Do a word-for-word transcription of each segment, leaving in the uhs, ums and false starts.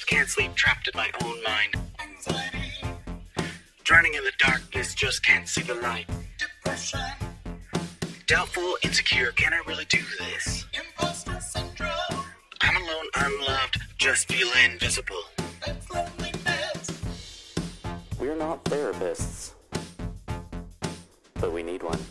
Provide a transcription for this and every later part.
can't sleep, trapped in my own mind. Drowning in the darkness, just can't see the light. Depression. Doubtful, insecure, can I really do this? Imposter syndrome. I'm alone, unloved, just feel invisible. That's loneliness. We're not therapists, but we need one.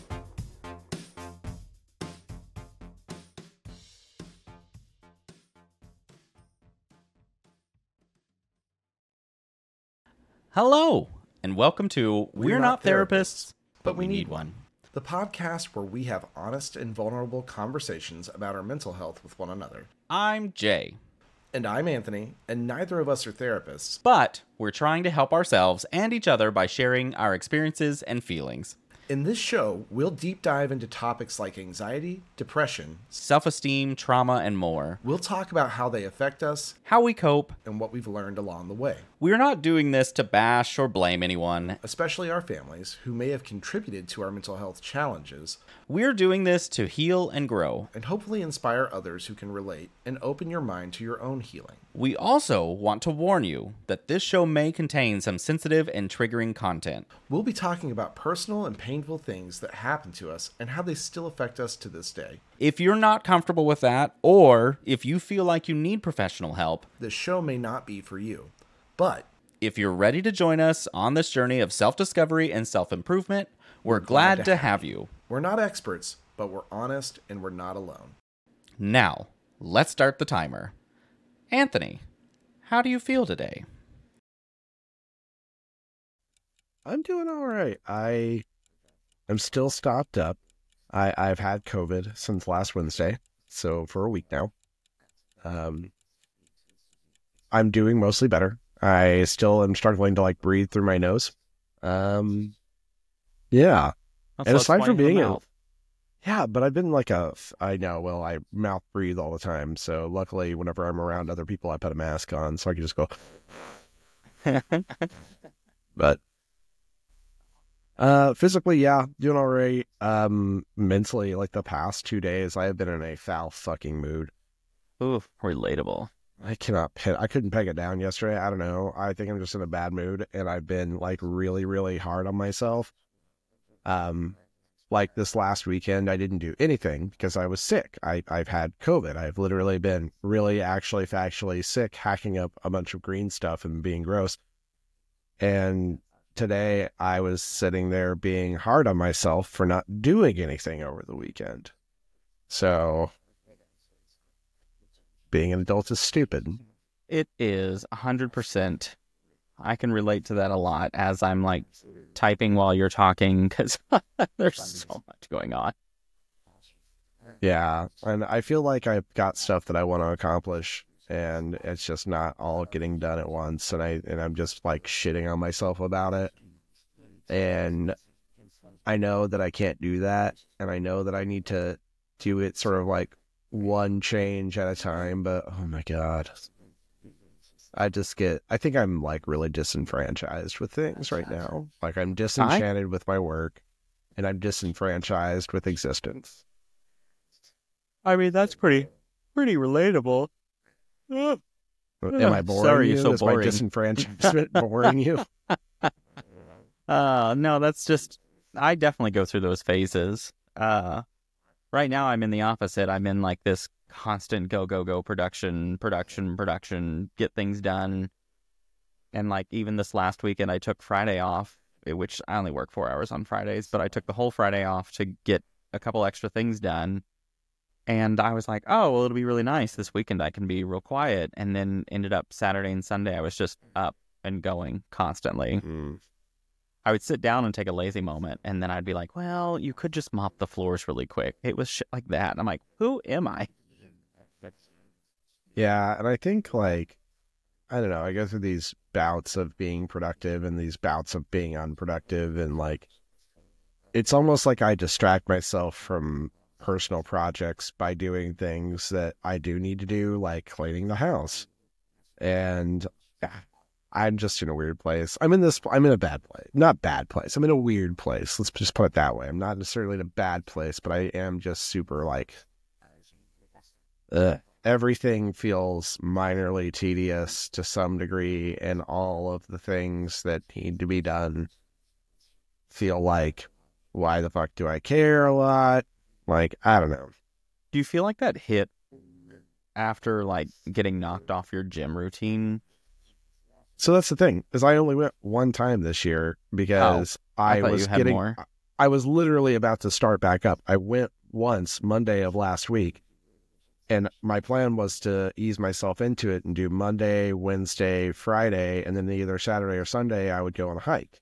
Hello, and welcome to We're, We're Not Not Therapists, Therapists, but We Need One. The podcast where we have honest and vulnerable conversations about our mental health with one another. I'm Jay, And I'm Anthony, and neither of us are therapists. but we're trying to help ourselves and each other by sharing our experiences and feelings. In this show, we'll deep dive into topics like anxiety, depression. Self-esteem, trauma, and more. We'll talk about how they affect us How we cope. and what we've learned along the way, We're not doing this to bash or blame anyone. especially our families who may have contributed to our mental health challenges, We're doing this to heal and grow. and hopefully inspire others who can relate and open your mind to your own healing. We also want to warn you that this show may contain some sensitive and triggering content. We'll be talking about personal and painful things that happen to us and how they still affect us to this day. If you're not comfortable with that, or if you feel like you need professional help, This show may not be for you, but if you're ready to join us on this journey of self-discovery and self-improvement, we're, glad, glad to to have you. we're not experts, but we're honest and we're not alone. Now, let's start the timer. Anthony, how do you feel today? I'm doing all right. I am still stocked up. I, I've had COVID since last Wednesday, so for a week now. Um, I'm doing mostly better. I still am struggling to like breathe through my nose. Um, yeah, and aside from being in, yeah, but I've been like a, I know, well, I mouth breathe all the time. So luckily, whenever I'm around other people, I put a mask on so I can just go. But uh, physically, yeah, doing all right. Um, mentally, like the past two days, I have been in a foul fucking mood. Ooh, relatable. I cannot pin, I couldn't peg it down yesterday. I don't know. I think I'm just in a bad mood, and I've been like really, really hard on myself. Um, like this last weekend, I didn't do anything because I was sick. I, I've had COVID. I've literally been really actually factually sick, hacking up a bunch of green stuff and being gross. And today I was sitting there being hard on myself for not doing anything over the weekend. So being an adult is stupid. It is one hundred percent. I can relate to that a lot as I'm like typing while you're talking because there's so much going on. Yeah, and I feel like I've got stuff that I want to accomplish, and it's just not all getting done at once, and I and I'm just like shitting on myself about it. And I know that I can't do that, and I know that I need to do it sort of like one change at a time, but oh my god. I just get, I think I'm like really disenfranchised with things right now. Like I'm disenchanted I... with my work, and I'm disenfranchised with existence. I mean, that's pretty, pretty relatable. Am I boring Sorry, you? you're so Is boring. my disenfranchisement boring you? Uh, no, that's just, I definitely go through those phases. Uh, right now I'm in the opposite. I'm in like this constant go, go, go production, production, production, get things done. And like even this last weekend, I took Friday off, which I only work four hours on Fridays, but I took the whole Friday off to get a couple extra things done. And I was like, oh, well, it'll be really nice this weekend. I can be real quiet. And then ended up Saturday and Sunday, I was just up and going constantly. Mm. I would sit down and take a lazy moment, and then I'd be like, well, you could just mop the floors really quick. It was shit like that. And I'm like, who am I? Yeah, and I think like, I don't know, I go through these bouts of being productive and these bouts of being unproductive, and like, it's almost like I distract myself from personal projects by doing things that I do need to do, like cleaning the house. And I'm just in a weird place. I'm in this, I'm in a bad place. Not bad place. I'm in a weird place. Let's just put it that way. I'm not necessarily in a bad place, but I am just super like, ugh. everything feels minorly tedious to some degree, and all of the things that need to be done feel like, why the fuck do I care a lot? Like, I don't know. Do you feel like that hit after like getting knocked off your gym routine? So that's the thing, is I only went one time this year because oh, I, I was you had getting, more. I was literally about to start back up. I went once Monday of last week, and my plan was to ease myself into it and do Monday, Wednesday, Friday, and then either Saturday or Sunday I would go on a hike.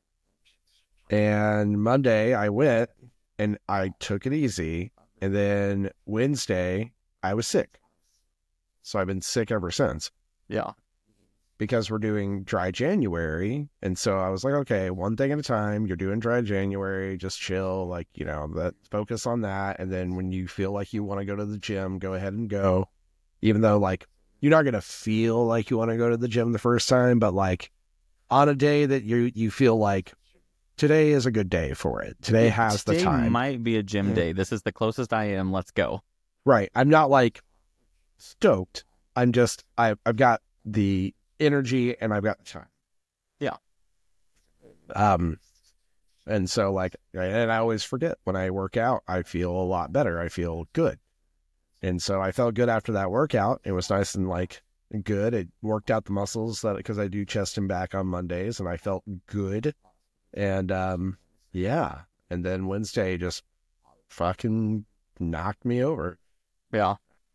And Monday I went and I took it easy, and then Wednesday I was sick. So I've been sick ever since. Yeah. Because we're doing dry January. And so I was like, okay, one thing at a time. You're doing dry January, just chill, like, you know, that focus on that. And then when you feel like you want to go to the gym, go ahead and go. Even though, like, you're not going to feel like you want to go to the gym the first time, but like on a day that you you feel like today is a good day for it. Today has Today the time. Might be a gym day. This is the closest I am. Let's go. Right. I'm not like stoked. I'm just, I, I've got the energy and I've got the time. Yeah. Um, and so like, and I always forget when I work out, I feel a lot better. I feel good. And so I felt good after that workout. It was nice and like good. It worked out the muscles that, cause I do chest and back on Mondays, and I felt good. And, um, yeah. And then Wednesday just fucking knocked me over. Yeah.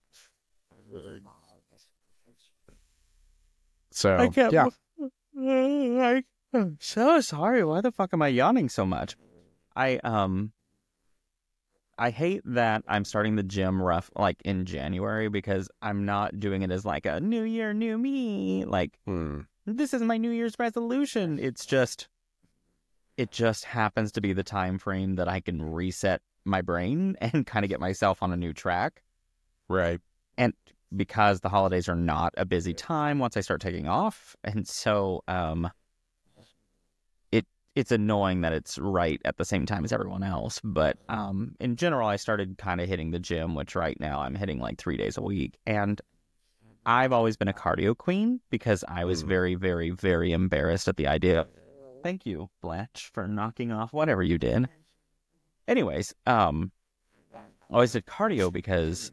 So, I can't, yeah. I, I'm so sorry. Why the fuck am I yawning so much? I, um, I hate that I'm starting the gym rough, like in January, because I'm not doing it as like a new year, new me. Like, Hmm. this is my New Year's resolution. It's just, it just happens to be the time frame that I can reset my brain and kind of get myself on a new track. Right. And because the holidays are not a busy time once I start taking off. And so um, it it's annoying that it's right at the same time as everyone else. But um, in general, I started kind of hitting the gym, which right now I'm hitting like three days a week. And I've always been a cardio queen because I was very, very, very embarrassed at the idea. Thank you, Blanche, for knocking off whatever you did. Anyways, um, I always did cardio because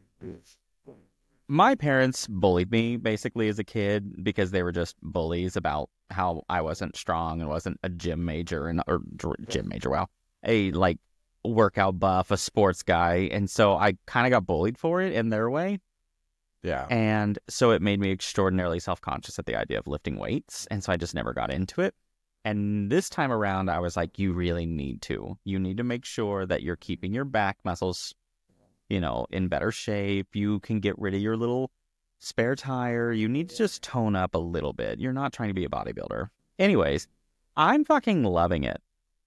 my parents bullied me basically as a kid because they were just bullies about how I wasn't strong and wasn't a gym major and or gym major, wow, a like workout buff, a sports guy. And so I kind of got bullied for it in their way. Yeah. And so it made me extraordinarily self-conscious at the idea of lifting weights. And so I just never got into it. And this time around, I was like, you really need to. You need to make sure that you're keeping your back muscles, you know, in better shape. You can get rid of your little spare tire. You need to just tone up a little bit. You're not trying to be a bodybuilder. Anyways, I'm fucking loving it.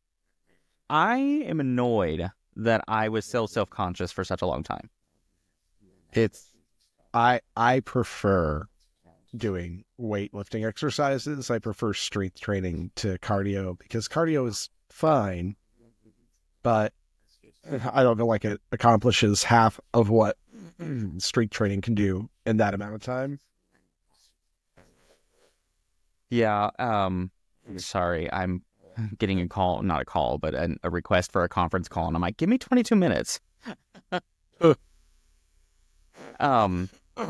I am annoyed that I was so self-conscious for such a long time. It's, I, I prefer doing weightlifting exercises. I prefer strength training to cardio because cardio is fine, but I don't feel like it accomplishes half of what strength training can do in that amount of time. Yeah, um, sorry, I'm getting a call, not a call, but a, a request for a conference call, and I'm like, give me twenty-two minutes. um,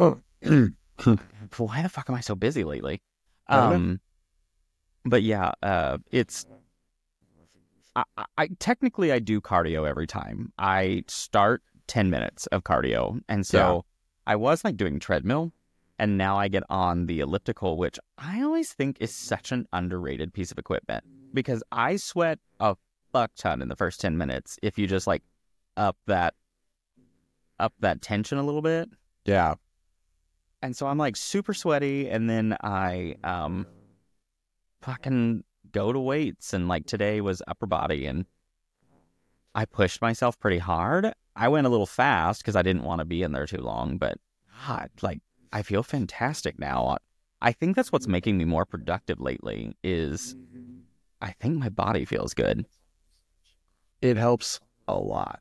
why the fuck am I so busy lately? Um, but yeah, uh, it's, I, I technically I do cardio every time. I start ten minutes of cardio. And so yeah. I was like doing treadmill, and now I get on the elliptical, which I always think is such an underrated piece of equipment because I sweat a fuck ton in the first ten minutes if you just like up that up that tension a little bit. Yeah. And so I'm like super sweaty, and then I um fucking go to weights, and like today was upper body, and I pushed myself pretty hard. I went a little fast because I didn't want to be in there too long, but God, like I feel fantastic now. I think that's what's making me more productive lately is I think my body feels good. It helps a lot.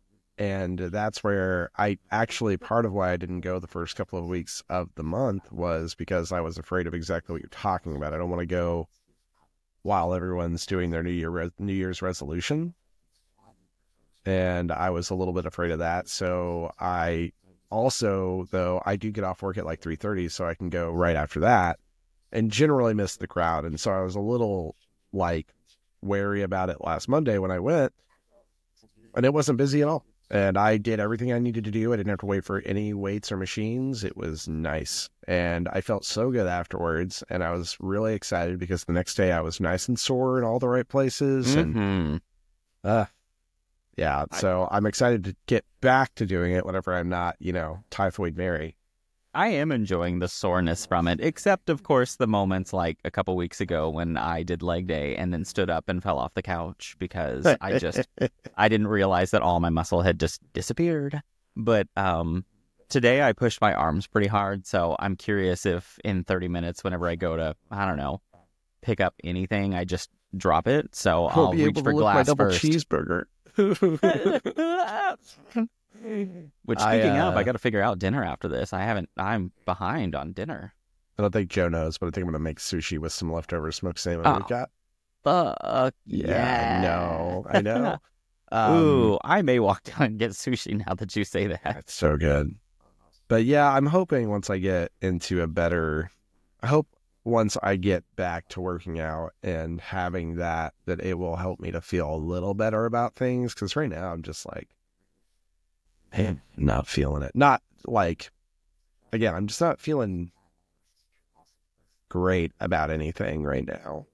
And that's where I actually, part of why I didn't go the first couple of weeks of the month was because I was afraid of exactly what you're talking about. I don't want to go while everyone's doing their New Year re- New Year's resolution. And I was a little bit afraid of that. So I also, though, I do get off work at like three thirty, so I can go right after that and generally miss the crowd. And so I was a little like wary about it last Monday when I went, and it wasn't busy at all. And I did everything I needed to do. I didn't have to wait for any weights or machines. It was nice. And I felt so good afterwards. And I was really excited because the next day I was nice and sore in all the right places. Mm-hmm. And uh, yeah, so I'm excited to get back to doing it whenever I'm not, you know, Typhoid Mary. I am enjoying the soreness from it, except, of course, the moments like a couple weeks ago when I did leg day and then stood up and fell off the couch because I just, I didn't realize that all my muscle had just disappeared. But um, today I pushed my arms pretty hard, so I'm curious if in thirty minutes, whenever I go to, I don't know, pick up anything, I just drop it. So I'll I'll be reach able for to lick my glass double first. cheeseburger. Which, I, speaking uh, of, I got to figure out dinner after this. I haven't. I'm behind on dinner. I don't think Joe knows, but I think I'm going to make sushi with some leftover smoked salmon Oh. we've got. Fuck Yeah, I know. I know. Um, Ooh, I may walk down and get sushi now that you say that. It's so good. But yeah, I'm hoping once I get into a better, I hope once I get back to working out and having that, that it will help me to feel a little better about things. Because right now I'm just like, man, not feeling it. Not like, again, I'm just not feeling great about anything right now.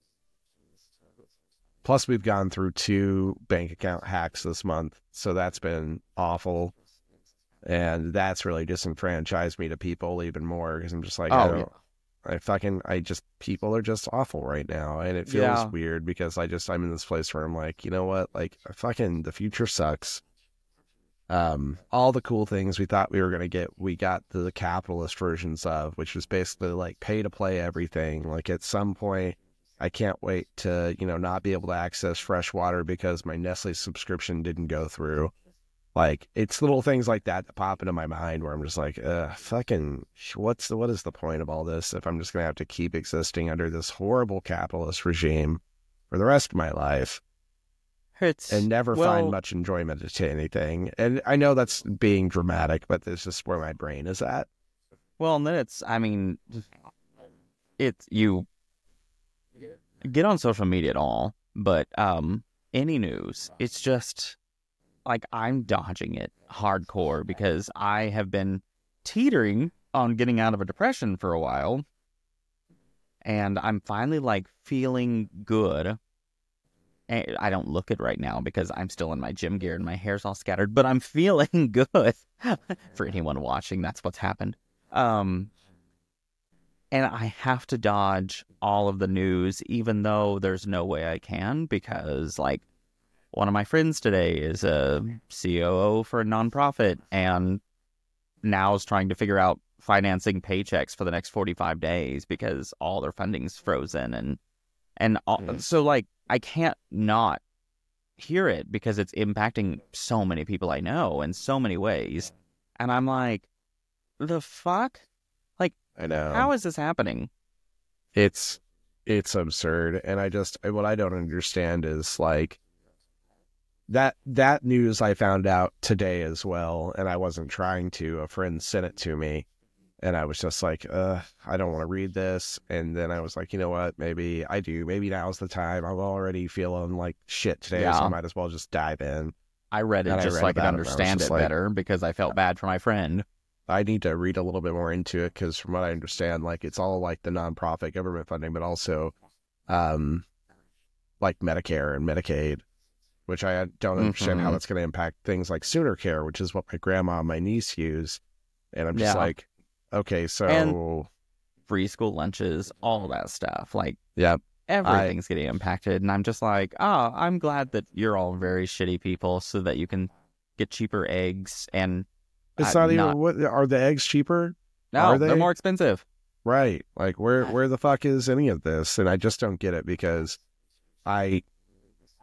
Plus, we've gone through two bank account hacks this month, so that's been awful. And that's really disenfranchised me to people even more because I'm just like, I Oh, don't, I fucking, I just, people are just awful right now. And it feels Yeah. weird because I just, I'm in this place where I'm like, you know what? Like, fucking, the future sucks. Um, all the cool things we thought we were going to get, we got the capitalist versions of, which was basically like pay to play everything. Like at some point, I can't wait to, you know, not be able to access fresh water because my Nestle subscription didn't go through. Like, it's little things like that that pop into my mind where I'm just like, uh, fucking, what's the, what is the point of all this if I'm just going to have to keep existing under this horrible capitalist regime for the rest of my life It's and never well, find much enjoyment to anything? And I know that's being dramatic, but this is where my brain is at. Well, and then it's, I mean, it's, you get on social media at all, but um, any news, it's just, like, I'm dodging it hardcore because I have been teetering on getting out of a depression for a while, and I'm finally, like, feeling good. And I don't look it right now because I'm still in my gym gear and my hair's all scattered, but I'm feeling good. For anyone watching, that's what's happened. Um, and I have to dodge all of the news, even though there's no way I can, because, like, one of my friends today is a C O O for a nonprofit and now is trying to figure out financing paychecks for the next forty-five days because all their funding's frozen. And, and all, Mm. so, like, I can't not hear it because it's impacting so many people I know in so many ways. And I'm like, the fuck? I know. How is this happening? It's it's absurd, and I just what I don't understand is like that that news I found out today as well, and I wasn't trying to. A friend sent it to me, and I was just like, uh, I don't want to read this. And then I was like, you know what? Maybe I do. Maybe now's the time. I'm already feeling like shit today, so Yeah. I might as well just dive in. I read it And I just read so I could about it, and I was understand just it like- better because I felt bad for my friend. I need to read a little bit more into it because from what I understand, like it's all like the nonprofit government funding, but also um, like Medicare and Medicaid, which I don't understand how Mhm. that's going to impact things like Sooner Care, which is what my grandma and my niece use. And I'm just Yeah. like, okay, so And- Free school lunches, all that stuff. Like, yeah, everything's getting impacted. And I'm just like, oh, I'm glad that you're all very shitty people so that you can get cheaper eggs. And it's I'm not even, not- what are the eggs cheaper? no, Are they're they? more expensive. Right. Like where, where the fuck is any of this? And I just don't get it because I,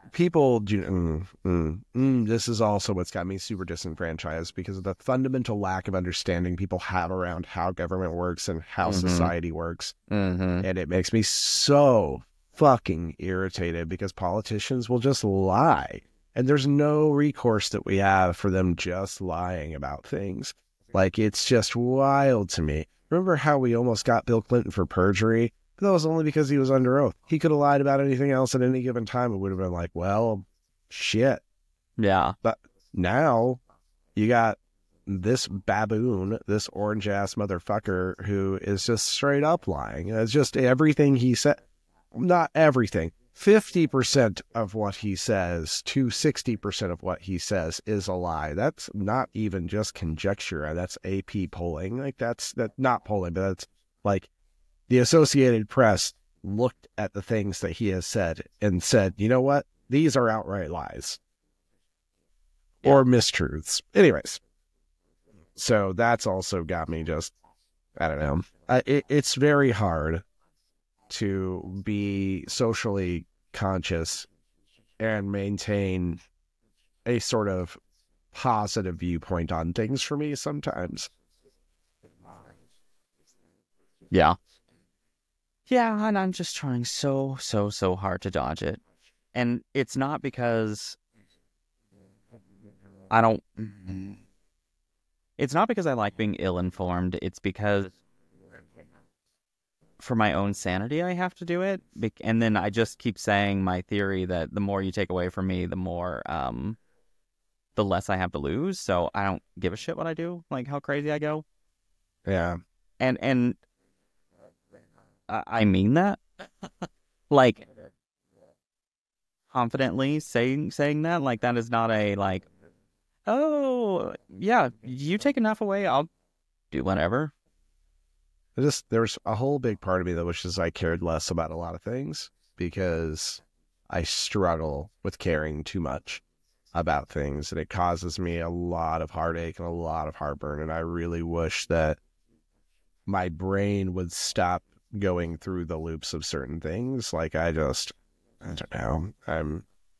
people do. Mm, mm, mm, this is also what's got me super disenfranchised because of the fundamental lack of understanding people have around how government works and how Mhm. society works. Mm-hmm. And it makes me so fucking irritated because politicians will just lie. And there's no recourse that we have for them just lying about things. Like, it's just wild to me. Remember how we almost got Bill Clinton for perjury? But that was only because he was under oath. He could have lied about anything else at any given time. It would have been like, well, shit. Yeah. But now you got this baboon, this orange ass motherfucker who is just straight up lying. It's just everything he said. Not everything. fifty percent of what he says to sixty percent of what he says is a lie. That's not even just conjecture. That's A P polling. Like that's that not polling, but that's like the Associated Press looked at the things that he has said and said, you know what? These are outright lies or mistruths. Anyways. So that's also got me just, I don't know. I, it, it's very hard to be socially conscious and maintain a sort of positive viewpoint on things for me sometimes. Yeah. Yeah, and I'm just trying so, so, so hard to dodge it. And it's not because I don't... It's not because I like being ill-informed. It's because for my own sanity, I have to do it. And then I just keep saying my theory that the more you take away from me, the more, um, the less I have to lose. So I don't give a shit what I do, like how crazy I go. Yeah. And, and I, I mean that. Like, confidently saying, saying that, like, that is not a, like, oh, yeah, you take enough away, I'll do whatever. Just there's a whole big part of me that wishes I cared less about a lot of things because I struggle with caring too much about things and it causes me a lot of heartache and a lot of heartburn. And I really wish that my brain would stop going through the loops of certain things. Like I just, I don't know. I'm.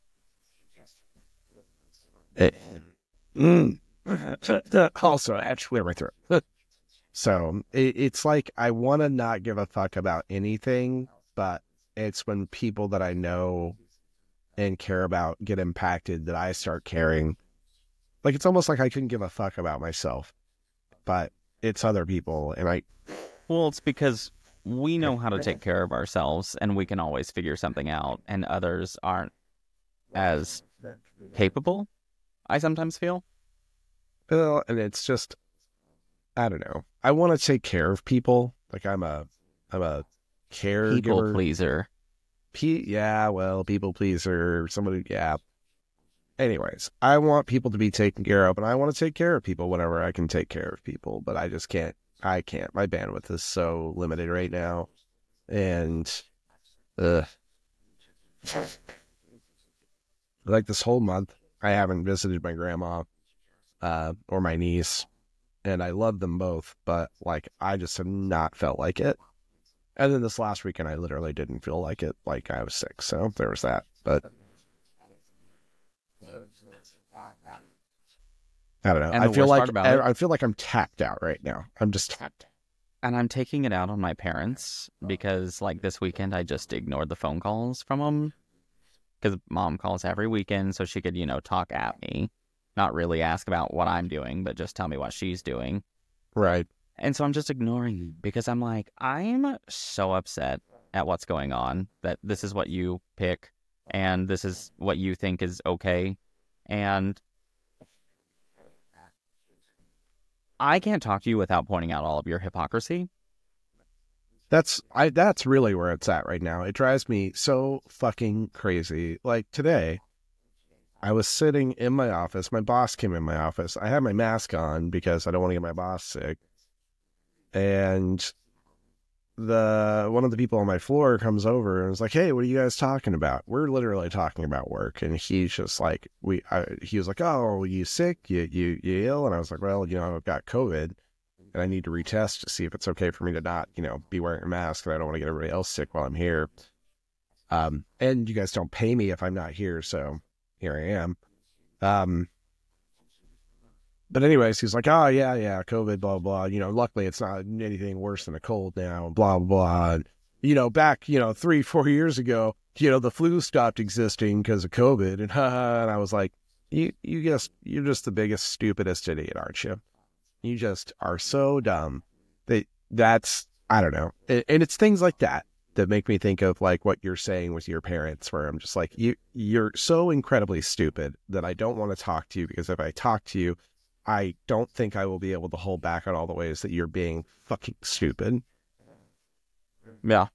It, mm. Also, I had to clear my throat. So it, it's like I want to not give a fuck about anything, but it's when people that I know and care about get impacted that I start caring. Like it's almost like I couldn't give a fuck about myself, but it's other people, and I. Well, it's because we know how to take care of ourselves, and we can always figure something out, and others aren't as capable. I sometimes feel. Well, and it's just, I don't know. I want to take care of people. Like I'm a, I'm a caregiver. People pleaser. P- yeah, well, people pleaser. Somebody, yeah. Anyways, I want people to be taken care of, and I want to take care of people whenever I can take care of people, but I just can't. I can't. My bandwidth is so limited right now, and, ugh. Like this whole month, I haven't visited my grandma, uh, or my niece. And I love them both, but like I just have not felt like it. And then this last weekend, I literally didn't feel like it. Like I was sick, so there was that. But I don't know. And I the feel worst like part about I, it- I feel like I'm tapped out right now. I'm just tapped. And I'm taking it out on my parents because, like, this weekend I just ignored the phone calls from them. Because mom calls every weekend so she could, you know, talk at me. Not really ask about what I'm doing, but just tell me what she's doing. Right. And so I'm just ignoring because I'm like, I'm so upset at what's going on that this is what you pick and this is what you think is okay. And I can't talk to you without pointing out all of your hypocrisy. That's I. That's really where it's at right now. It drives me so fucking crazy. Like today, I was sitting in my office. My boss came in my office. I had my mask on because I don't want to get my boss sick. And the one of the people on my floor comes over and is like, "Hey, what are you guys talking about?" We're literally talking about work, and he's just like, "We." I, he was like, "Oh, are you sick? You you you ill?" And I was like, "Well, you know, I've got COVID, and I need to retest to see if it's okay for me to not, you know, be wearing a mask, and I don't want to get everybody else sick while I'm here." Um, and you guys don't pay me if I'm not here, so here I am. Um, but anyways, he's like, oh, yeah, yeah, COVID, blah, blah. You know, luckily it's not anything worse than a cold now, blah, blah, blah. And, you know, back, you know, three, four years ago, you know, the flu stopped existing because of COVID. And, haha, and I was like, you, you just, you're just the biggest, stupidest idiot, aren't you? You just are so dumb. That that's, I don't know. And, and it's things like that that make me think of like what you're saying with your parents, where I'm just like, you, you're so incredibly stupid that I don't want to talk to you, because if I talk to you, I don't think I will be able to hold back on all the ways that you're being fucking stupid. Yeah.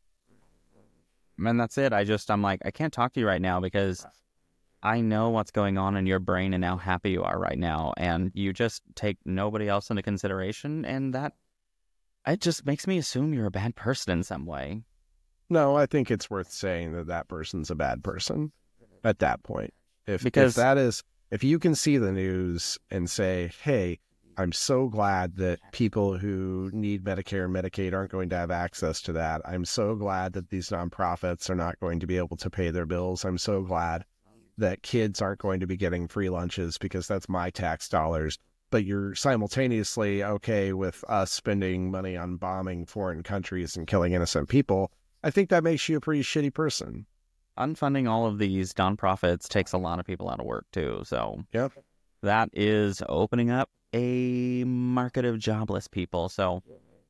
And that's it. I just, I'm like, I can't talk to you right now because I know what's going on in your brain and how happy you are right now. And you just take nobody else into consideration. And that, it just makes me assume you're a bad person in some way. No, I think it's worth saying that that person's a bad person at that point. If, Because- if that is, if you can see the news and say, hey, I'm so glad that people who need Medicare and Medicaid aren't going to have access to that. I'm so glad that these nonprofits are not going to be able to pay their bills. I'm so glad that kids aren't going to be getting free lunches because that's my tax dollars. But you're simultaneously okay with us spending money on bombing foreign countries and killing innocent people. I think that makes you a pretty shitty person. Unfunding all of these nonprofits takes a lot of people out of work too. So Yep. that is opening up a market of jobless people. So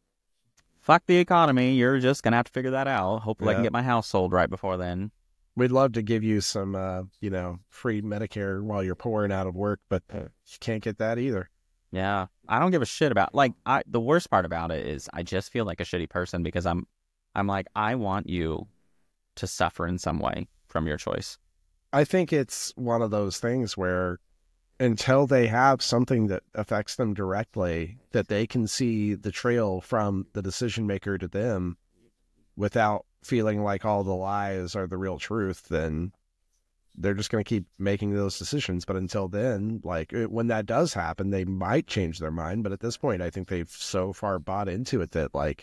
fuck the economy. You're just going to have to figure that out. Hopefully I can Yeah. get my house sold right before then. We'd love to give you some, uh, you know, free Medicare while you're poor and out of work, but you can't get that either. Yeah. I don't give a shit about, like, I, the worst part about it is I just feel like a shitty person because I'm, I'm like, I want you to suffer in some way from your choice. I think it's one of those things where until they have something that affects them directly, that they can see the trail from the decision maker to them without feeling like all the lies are the real truth, then they're just going to keep making those decisions. But until then, like it, when that does happen, they might change their mind. But at this point, I think they've so far bought into it that like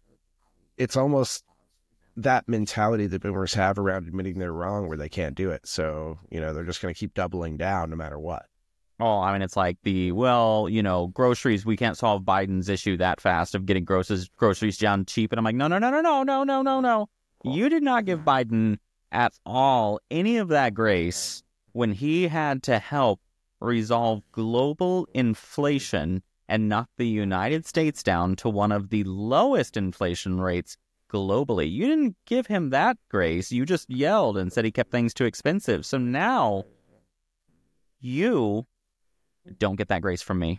it's almost that mentality that boomers have around admitting they're wrong where they can't do it. So, you know, they're just going to keep doubling down no matter what. Oh, I mean, it's like the, well, you know, groceries, we can't solve Biden's issue that fast of getting groceries groceries down cheap. And I'm like, no, no, no, no, no, no, no, no, no. You did not give Biden at all any of that grace when he had to help resolve global inflation and knock the United States down to one of the lowest inflation rates globally. You didn't give him that grace. You just yelled and said he kept things too expensive. So now you don't get that grace from me.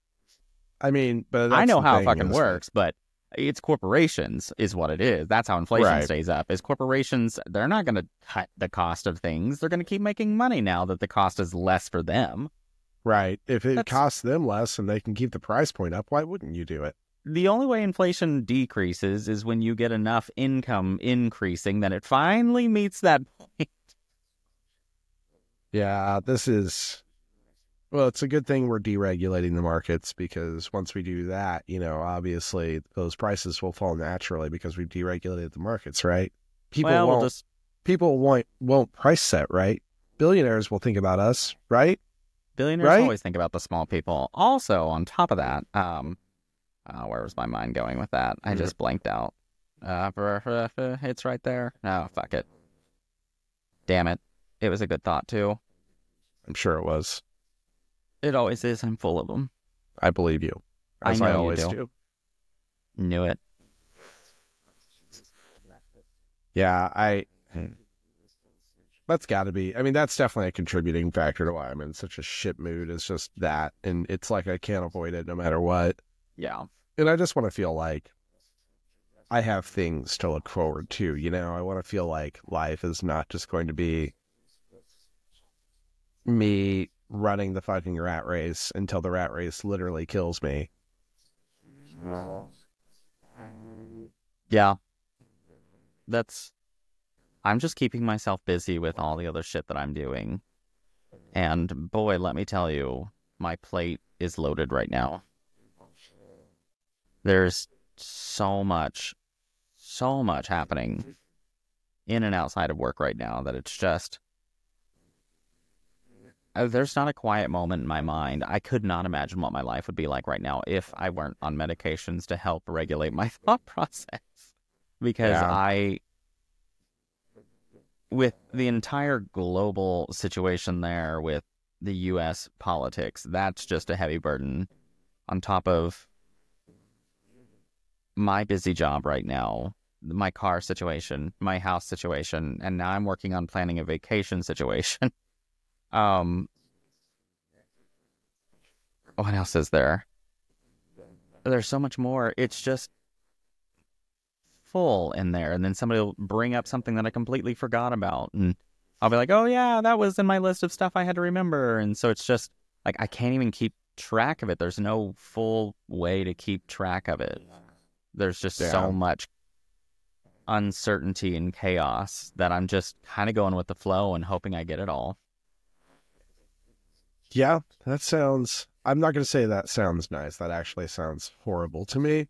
I mean, but that's I know the how it thing fucking is- works, but it's corporations is what it is. That's how inflation Right. stays up. Is corporations, they're not going to cut the cost of things. They're going to keep making money now that the cost is less for them. Right. If it That's- costs them less and they can keep the price point up, why wouldn't you do it? The only way inflation decreases is when you get enough income increasing that it finally meets that point. Yeah, this is, well, it's a good thing we're deregulating the markets, because once we do that, you know, obviously those prices will fall naturally because we've deregulated the markets, right? People well, won't, we'll just people won't, won't price set, right? Billionaires will think about us, right? billionaires Right? always think about the small people. Also, on top of that, um, uh, where was my mind going with that? I just blanked out. Uh, it's right there. No, fuck it. Damn it. It was a good thought, too. I'm sure it was. It always is. I'm full of them. I believe you, I as know I you always do. do. Knew it. Yeah, I. That's got to be. I mean, that's definitely a contributing factor to why I'm in such a shit mood. It's just that, and it's like I can't avoid it no matter what. Yeah. And I just want to feel like I have things to look forward to. You know, I want to feel like life is not just going to be me running the fucking rat race until the rat race literally kills me. Yeah. That's... I'm just keeping myself busy with all the other shit that I'm doing. And boy, let me tell you, my plate is loaded right now. There's so much, so much happening. in and outside of work right now that it's just, uh, there's not a quiet moment in my mind. I could not imagine what my life would be like right now if I weren't on medications to help regulate my thought process. Because Yeah. I, with the entire global situation there with the U S politics, that's just a heavy burden on top of my busy job right now, my car situation, my house situation, and now I'm working on planning a vacation situation. um, what else is there? There's so much more. It's just full in there, and then somebody will bring up something that I completely forgot about, and I'll be like, oh yeah, that was in my list of stuff I had to remember. And so it's just like I can't even keep track of it. There's no full way to keep track of it. There's just Yeah. so much uncertainty and chaos that I'm just kind of going with the flow and hoping I get it all. Yeah, that sounds. I'm not going to say that sounds nice. That actually sounds horrible to me.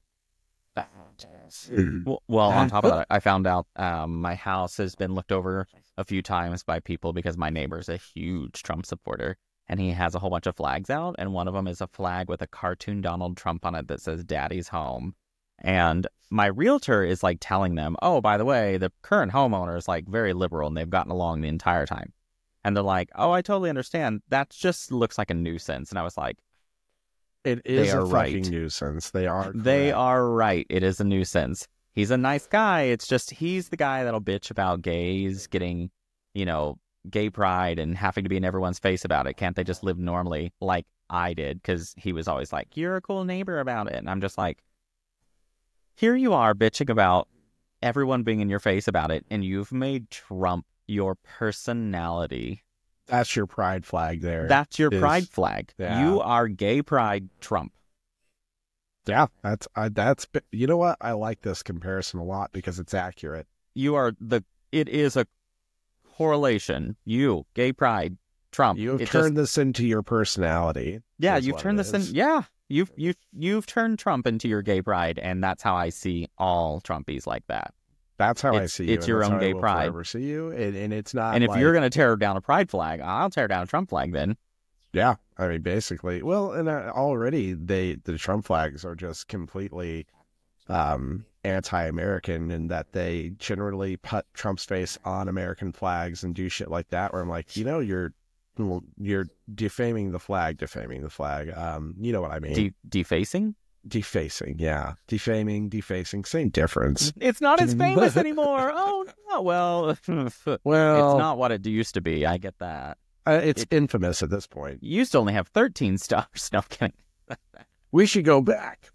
Well, well, on top of that, I found out um, my house has been looked over a few times by people because my neighbor's a huge Trump supporter, and he has a whole bunch of flags out, and one of them is a flag with a cartoon Donald Trump on it that says "Daddy's home." And my realtor is like telling them, "Oh, by the way, the current homeowner is like very liberal, and they've gotten along the entire time." And they're like, "Oh, I totally understand. That just looks like a nuisance." And I was like, It is They a are fucking right. nuisance. They are. They correct. are right. It is a nuisance. He's a nice guy. It's just he's the guy that'll bitch about gays getting, you know, gay pride and having to be in everyone's face about it. Can't they just live normally like I did? Because he was always like, you're a cool neighbor about it. And I'm just like, here you are bitching about everyone being in your face about it. And you've made Trump your personality. That's your pride flag there. That's your is- pride flag. yeah. You are gay pride Trump. yeah, that's I, that's. You know what? I like this comparison a lot because it's accurate. You are the, it is a correlation. You, gay pride, Trump. You have It turned just- this into your personality. yeah, is you've what turned it this in. is. Yeah, you've, you've, you've turned Trump into your gay pride. And that's how I see all Trumpies like that. That's how I It's- see you. it's and your that's own how I gay will pride. forever see you, and, and it's not. And if like, you're going to tear down a pride flag, I'll tear down a Trump flag then. yeah, I mean, basically, well, and uh, already they the Trump flags are just completely um, anti-American, in that they generally put Trump's face on American flags and do shit like that. Where I'm like, you know, you're you're defaming the flag, defaming the flag. Um, you know what I mean? De- defacing? Defacing, yeah, defaming, defacing, same difference. It's not as famous anymore. Oh, no. Well, it's Well, not what it used to be. I get that. uh, it's it- infamous at this point. You used to only have thirteen stars. No, I'm kidding. We should go back.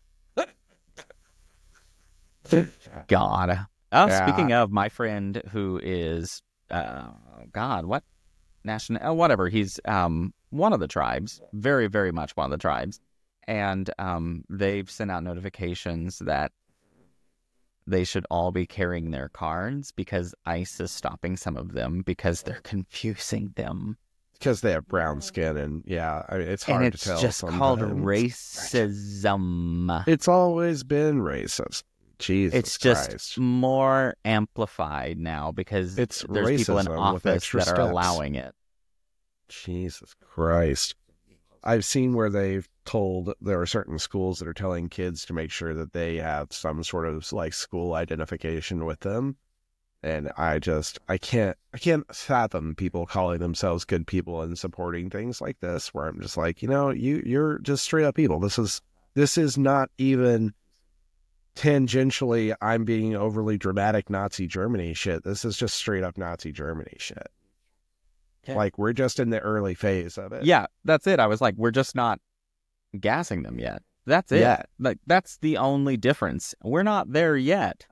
God. Uh, Yeah. Speaking of my friend who is, uh, God, what national, uh, whatever. He's um one of the tribes, very, very much one of the tribes, and um they've sent out notifications that they should all be carrying their cards because ICE is stopping some of them because they're confusing them, Because they have brown skin, and yeah, I mean, it's hard and it's to tell. just called sometimes. racism. It's always been racist. Jesus It's just Christ. more amplified now because It's there's people in racism with office extra that are steps. allowing it. Jesus Christ. I've seen where they've told there are certain schools that are telling kids to make sure that they have some sort of like school identification with them. And I just, I can't, I can't fathom people calling themselves good people and supporting things like this, where I'm just like, you know, you, you're just straight up evil. This is, this is not even tangentially, I'm being overly dramatic Nazi Germany shit. This is just straight up Nazi Germany shit. Okay. Like, we're just in the early phase of it. Yeah, that's it. I was like, we're just not gassing them yet. That's it. Yeah. Like that's the only difference. We're not there yet.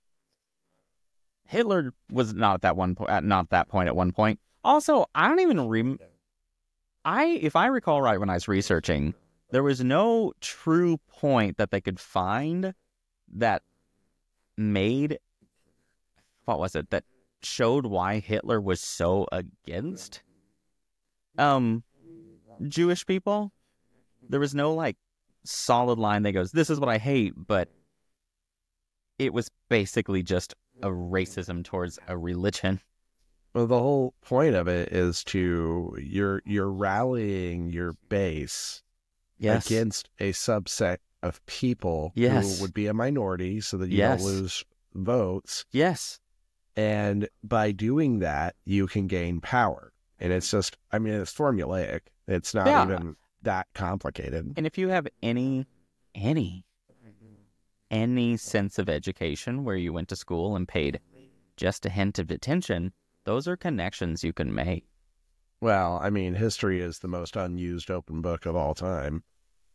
Hitler was not at that one point. At not that point at one point. Also, I don't even rem. I, if I recall right, when I was researching, there was no true point that they could find that made. What was it that showed why Hitler was so against um Jewish people? There was no like solid line that goes, this is what I hate, but it was basically just a racism towards a religion. Well, the whole point of it is to you're you're rallying your base Yes. against a subset of people Yes. who would be a minority, so that you Yes. don't lose votes. Yes. And by doing that, you can gain power. And it's just, I mean, it's formulaic. It's not Yeah. even that complicated. And if you have any, any, any sense of education where you went to school and paid just a hint of attention, those are connections you can make. Well, I mean, history is the most unused open book of all time.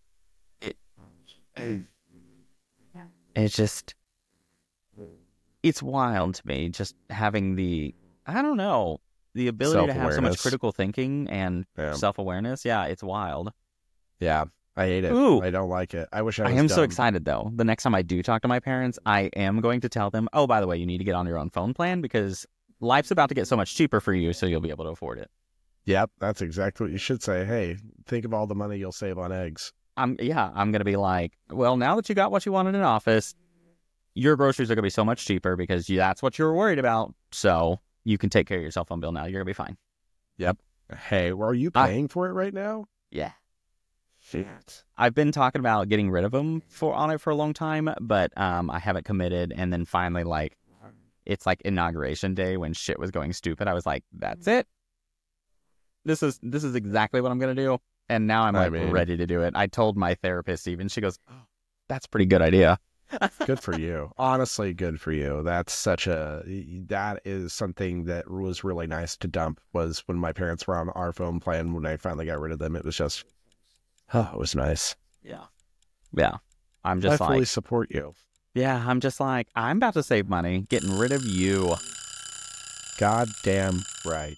It's just, it's wild to me just having the, I don't know, the ability to have so much Self-awareness. critical thinking and Yeah. self-awareness. Yeah, it's wild. Yeah, I hate it. Ooh. I don't like it. I wish I I was am so dumb. excited, though. The next time I do talk to my parents, I am going to tell them, oh, by the way, you need to get on your own phone plan because life's about to get so much cheaper for you, so you'll be able to afford it. Yep, that's exactly what you should say. Hey, think of all the money you'll save on eggs. I'm yeah, I'm going to be like, well, now that you got what you wanted in office, your groceries are going to be so much cheaper because you, that's what you were worried about. So you can take care of your cell phone bill now. You're going to be fine. Hey, well, are you I- paying for it right now? Yeah. I've been talking about getting rid of them for on it for a long time, but um, I haven't committed. And then finally, like, it's like inauguration day when shit was going stupid. I was like, that's it. This is this is exactly what I'm gonna do. And now I'm I like mean- ready to do it. I told my therapist even. She goes, oh, "That's a pretty good idea." Good for you. Honestly, good for you. That's such a, that is something that was really nice to dump, was when my parents were on our phone plan. When I finally got rid of them, it was just, oh, it was nice. Yeah. Yeah. I'm I just fully like, support you. yeah. I'm just like, I'm about to save money, getting rid of you. Goddamn right.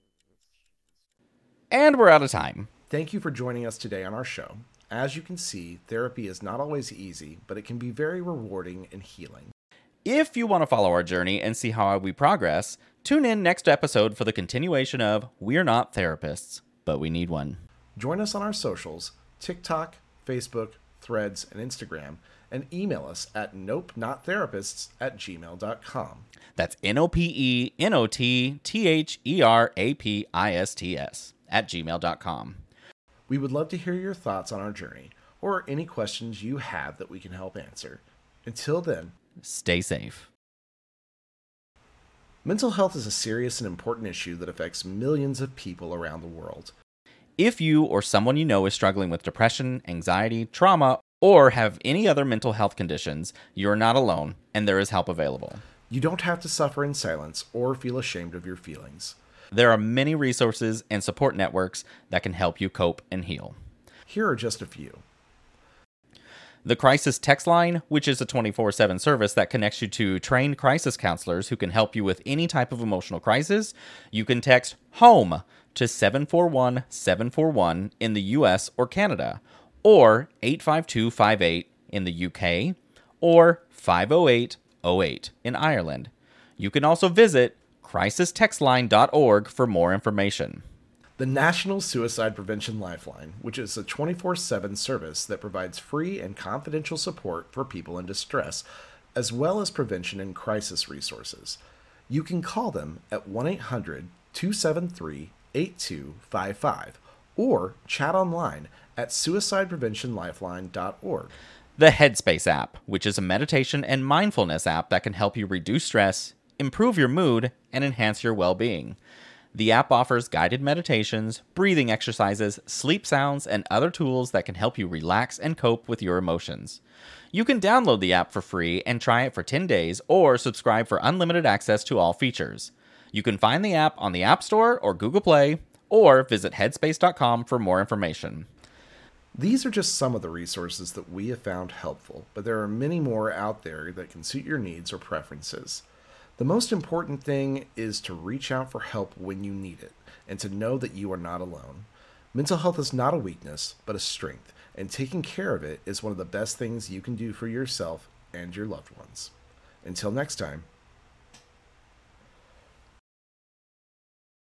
And we're out of time. Thank you for joining us today on our show. As you can see, therapy is not always easy, but it can be very rewarding and healing. If you want to follow our journey and see how we progress, tune in next episode for the continuation of We're Not Therapists, but We Need One. Join us on our socials, TikTok, Facebook, Threads, and Instagram, and email us at nope not therapists at gmail dot com. That's N O P E N O T T H E R A P I S T S at gmail dot com. We would love to hear your thoughts on our journey, or any questions you have that we can help answer. Until then, Stay safe. mental health is a serious and important issue that affects millions of people around the world. If you or someone you know is struggling with depression, anxiety, trauma, or have any other mental health conditions, you're not alone, and there is help available. You don't have to suffer in silence or feel ashamed of your feelings. There are many resources and support networks that can help you cope and heal. Here are just a few. The Crisis Text Line, which is a twenty-four seven service that connects you to trained crisis counselors who can help you with any type of emotional crisis. You can text HOME to seven four one seven four one in the U S or Canada, or eight five two five eight in the U K, or five oh eight oh eight in Ireland. You can also visit crisis text line dot org for more information. The National Suicide Prevention Lifeline, which is a twenty-four seven service that provides free and confidential support for people in distress, as well as prevention and crisis resources. You can call them at one eight hundred two seven three eight two five five or chat online at suicide prevention lifeline dot org. The Headspace app, which is a meditation and mindfulness app that can help you reduce stress, improve your mood, and enhance your well-being. The app offers guided meditations, breathing exercises, sleep sounds, and other tools that can help you relax and cope with your emotions. You can download the app for free and try it for ten days, or subscribe for unlimited access to all features. You can find the app on the App Store or Google Play, or visit headspace dot com for more information. These are just some of the resources that we have found helpful, but there are many more out there that can suit your needs or preferences. The most important thing is to reach out for help when you need it, and to know that you are not alone. Mental health is not a weakness, but a strength, and taking care of it is one of the best things you can do for yourself and your loved ones. Until next time.